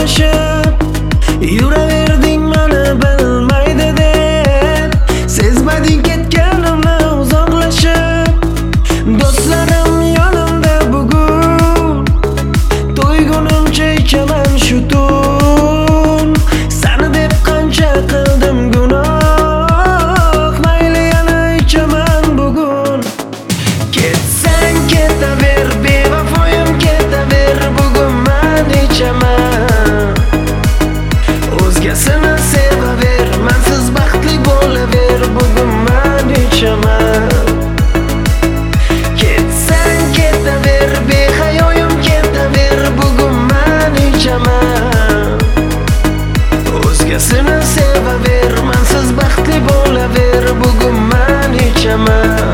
uzoqlashib yuraverding meni bilmaydi deb. Sezmading ketganimni uzoqlashib. Do'stlarim yonimda bugun, to'ygunimcha ichaman shu tun. Seni deb qancha qildim gunoh, mayli yana ichaman bugun. Ketsang ketaver, bevafoyim ketaver, bugun men ichaman. O'zgasini sevaver, mensiz baxtli bo'laver, bugun men ichaman. Ketsang ketaver, behayoyim ketaver, bugun men ichaman. O'zgasini sevaver, mensiz baxtli bo'laver, bugun men ichaman.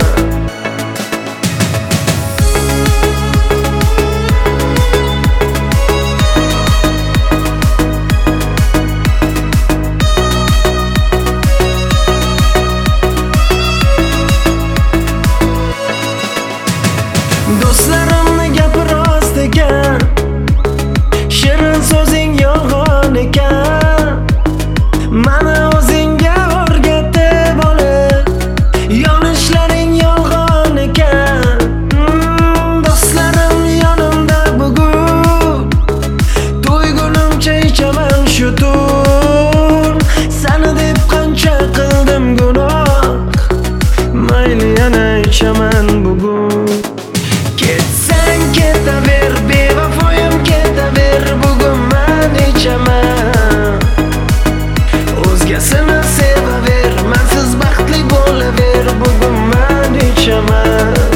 Do'stlarimni gapi rost ekan, shirin so'zing yolg'on ekan. Meni o'zingga o'rgatib olib, yonishlaring yolg'on ekan. Do'stlarim yonimda bugun, to'ygunimcha ichaman shu tun. Seni deb qancha qildim gunoh, mayli yana ichaman bugun. Ketsang ketaver, bevafoyim ketaver, bugun men ichaman. O'zgasini sevaver, mensiz baxtli bo'laver, bugun men ichaman.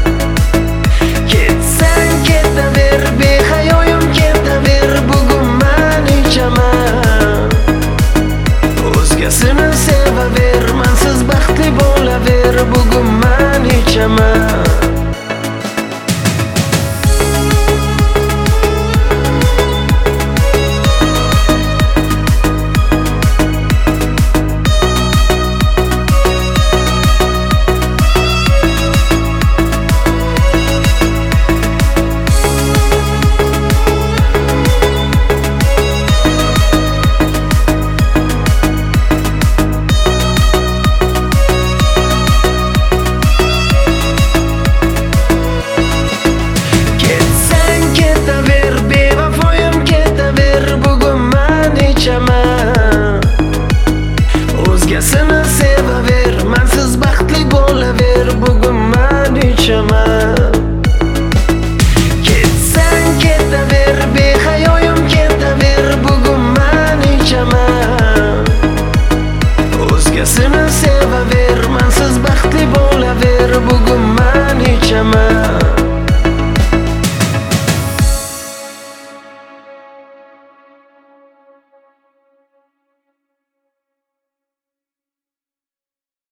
Ketsang ketaver, behayoyim ketaver, bugun men ichaman. O'zgasini sevaver, mensiz baxtli bo'laver, bugun men ichaman. O'zgasini sevaver,